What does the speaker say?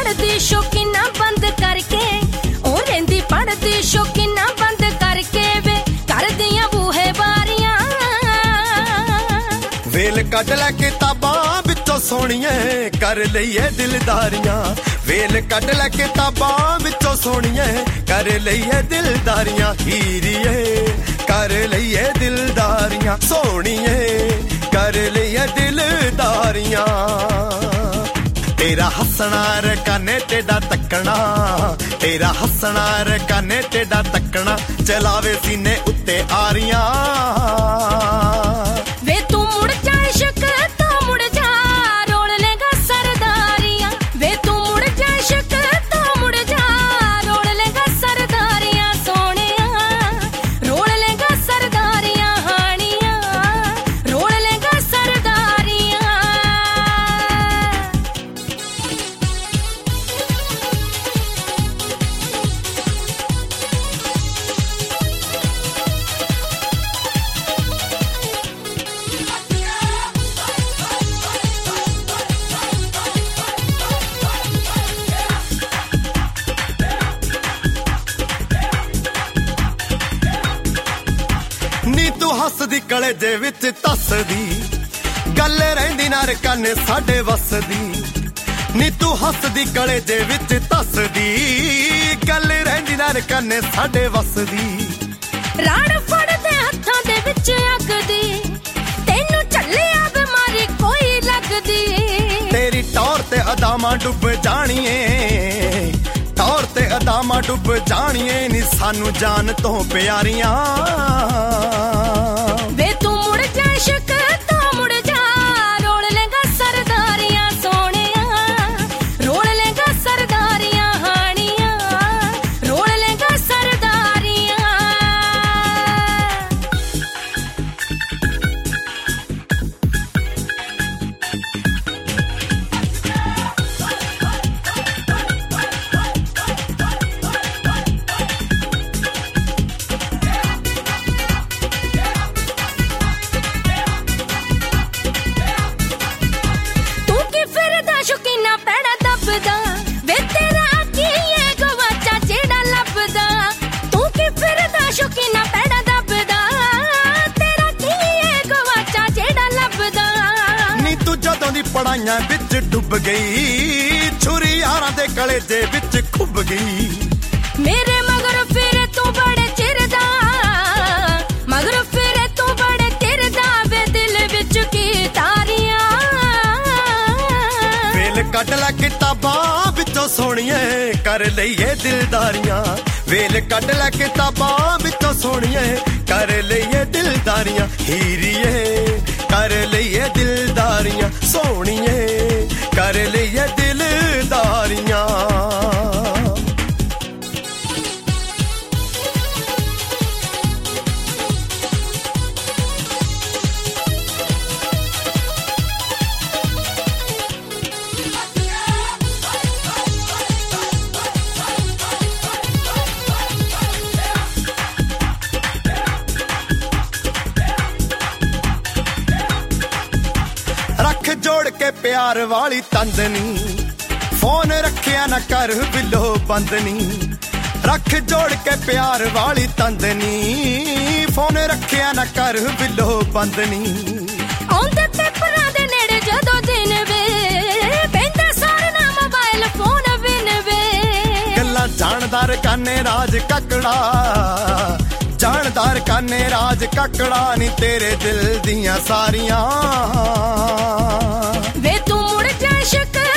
पढ़दी शौकीना बंद करके ओ रहिंदी पढ़दी शौकीना बंद करके वे कर दियां बूहे बारियां वेल कट लै किताबां विचों सोहणिए कर लईए दिलदारियां वेल कट लै किताबां विचों सोहणिए कर लईए दिलदारियां हीरिए कर लईए दिलदारियां सोहणिए कर लईए दिलदारियां तेरा हसना रकाने टेढ़ा तकना तेरा हसना रकाने टेढ़ा तकना चलावे सीने उत्ते आरियां वे तू मुड़ जा इश्क तो मुड़ जा रोल लेगा सरदारियां वे तू मुड़ जा इश्क तो मुड़ जा रोल लेगा सरदारियां सोहणिया रोल लेगा सरदारियां हानियां रोल लेगा सरदारियां ਨੀ ਤੂੰ ਹੱਸਦੀ ਕਲੇਜੇ ਵਿੱਚ ਤੱਸਦੀ ਗੱਲ ਰਹਿੰਦੀ ਨਾ ਰਕਾਨੇ ਸਾਡੇ ਵਸਦੀ ਨੀ ਤੂੰ ਹੱਸਦੀ ਕਲੇਜੇ ਵਿੱਚ ਤੱਸਦੀ ਗੱਲ ਰਹਿੰਦੀ ਨਾ ਰਕਾਨੇ ਸਾਡੇ ਵਸਦੀ ਰਾਣ ਫੜਦੇ ਹੱਥਾਂ ਦੇ ਵਿੱਚ ਅੱਗਦੀ ਤੈਨੂੰ ਝੱਲਿਆ ਬਿਮਾਰੀ ਕੋਈ ਲੱਗਦੀ ਤੇਰੀ ਟੌਰ ਤੇ ਅਦਾਮਾਂ ਡੁੱਬ ਜਾਣੀਏ ਟੌਰ ਤੇ ਅਦਾਮਾਂ ਡੁੱਬ ਜਾਣੀਏ ਨੀ ਸਾਨੂੰ ਜਾਨ ਤੋਂ ਪਿਆਰੀਆਂ ਵੇ ਤੂੰ ਮੁੜ ਜਾ ਇਸ਼ਕ ਤੋਂ ਮੁੜ ਜਾ ਰੋਲ ਲੇਗਾ ਸਰਦਾਰੀਆਂ ਸੋਹਣਿਆ ਰੋਲ ਲੇਗਾ ਸਰਦਾਰੀਆਂ ਹਾਣੀਆਂ ਰੋਲ ਲੇਗਾ ਸਰਦਾਰੀਆਂ ਤੂੰ ਕੀ ਫਿਰਦਾ ਸ਼ੌਕੀਨਾ ਪੈੜਾ ਦੱਬਦਾ ਵੇ ਤੇਰਾ ਕੀ ਏ ਗਵਾਚਾ ਜਿਹੜਾ ਲੱਭਦਾ ਤੂੰ ਕੀ ਫਿਰਦਾ ਸ਼ੌਕੀਨਾ ਪੈੜਾ ਦੱਬਦਾ ਤੇਰਾ ਕੀ ਏ ਗਵਾਚਾ ਜਿਹੜਾ ਲੱਭਦਾ ਨੀ ਤੂੰ ਜਦੋਂ ਦੀ ਪੜਾਈਆਂ ਵਿੱਚ ਡੁੱਬ ਗਈ ਛੁਰੀ ਯਾਰਾਂ ਦੇ ਕਲੇਜੇ ਵਿੱਚ ਖੁੱਭ ਗਈ ਮੇਰੇ ਮਗਰ ਫਿਰੇ ਤੂੰ ਬੜੇ ਚਿਰ ਦਾ ਮਗਰ ਫਿਰੇ ਤੂੰ ਬੜੇ ਚਿਰ ਦਾ ਵੇ ਦਿਲ ਵਿੱਚ ਕੀ ਤਾਰੀਆਂ ਵੇਲ ਕੱਢ ਲੈ ਕਿਤਾਬਾਂ ਵਿੱਚੋਂ ਸੋਹਣੀਏ ਕਰ ਲਈਏ ਦਿਲਦਾਰੀਆਂ ਵੇਲ ਕੱਢ ਲੈ ਕਿਤਾਬਾਂ ਵਿੱਚੋਂ ਸੋਹਣੀਏ ਕਰ ਲਈਏ ਦਿਲਦਾਰੀਆਂ ਹੀਰੀਏ ਕਰ ਲਈਏ ਦਿਲਦਾਰੀਆਂ ਸੋਹਣੀਏ ਕਰ ਲਈਏ ਦਿਲਦਾਰੀਆਂ ਰੱਖ ਜੋੜ ਕੇ ਪਿਆਰ ਵਾਲੀ ਤੰਦਨੀ ਫੋਨ ਰੱਖਿਆ ਨਾ ਕਰ ਬਿੱਲੋ ਬੰਦਨੀ ਰੱਖ ਜੋੜ ਕੇ ਪਿਆਰ ਵਾਲੀ ਤੰਦਨੀ ਫੋਨ ਰੱਖਿਆ ਨਾ ਕਰ ਬਿੱਲੋ ਬੰਦਨੀ ਆਉਂਦੇ ਪੇਪਰਾਂ ਦੇ ਨੇੜੇ ਜਦੋਂ ਦਿਨ ਵੇ ਪੈਂਦਾ ਸਾਰ ਨਾ ਮੋਬਾਈਲ ਫੋਨ ਵਿਨ ਵੇ ਗੱਲਾਂ ਜਾਣਦਾਰ ਕਾਨੇ ਰਾਜ ਕੱਕੜਾ ਜਾਣਦਾਰ ਕਾਨੇ ਰਾਜ ਕੱਕੜਾ ਨੀ ਤੇਰੇ ਦਿਲ ਦੀਆਂ ਸਾਰੀਆਂ ਵੇ ਤੂੰ ਮੁੜ ਜਾ ਇਸ਼ਕ